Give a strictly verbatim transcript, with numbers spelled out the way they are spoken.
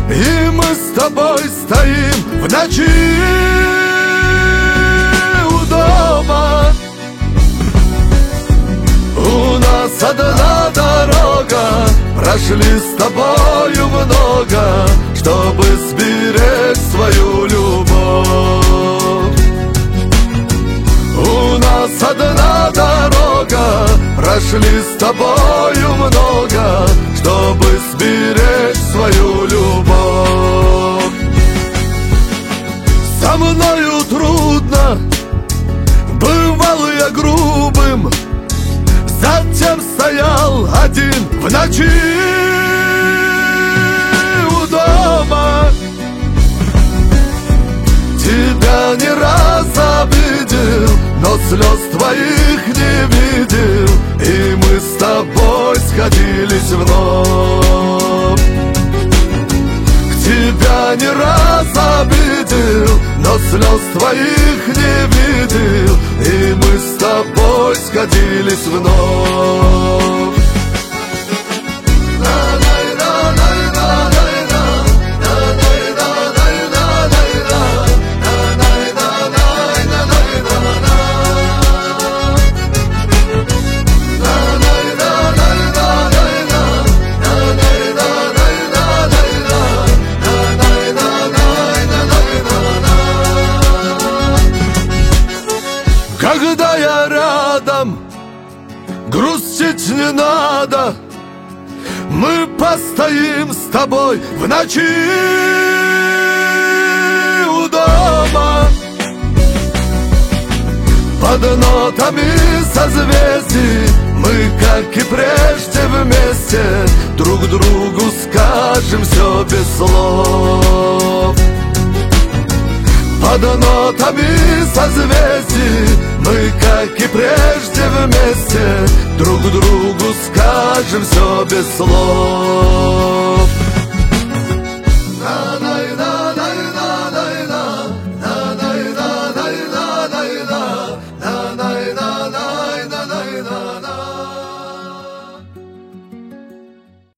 И мы с тобой стоим в ночи у дома. У нас одна дорога, прошли с тобою много, чтобы сберечь свою любовь. У нас одна дорога, прошли с тобою много, чтобы сберечь свою любовь. Со мною трудно, бывал я грубым, затем стоял один в ночи у дома. Тебя не раз обидел, но слез твоих не видел, и мы с тобой сходились вновь. Тебя не раз обидел, но слез твоих не видел, и мы с тобой сходились вновь. Когда я рядом, грустить не надо, мы постоим с тобой в ночи у дома. Под нотами созвездий мы, как и прежде, вместе друг другу скажем все без слов. Под нотами созвездий мы, как и прежде, вместе друг другу скажем все без слов.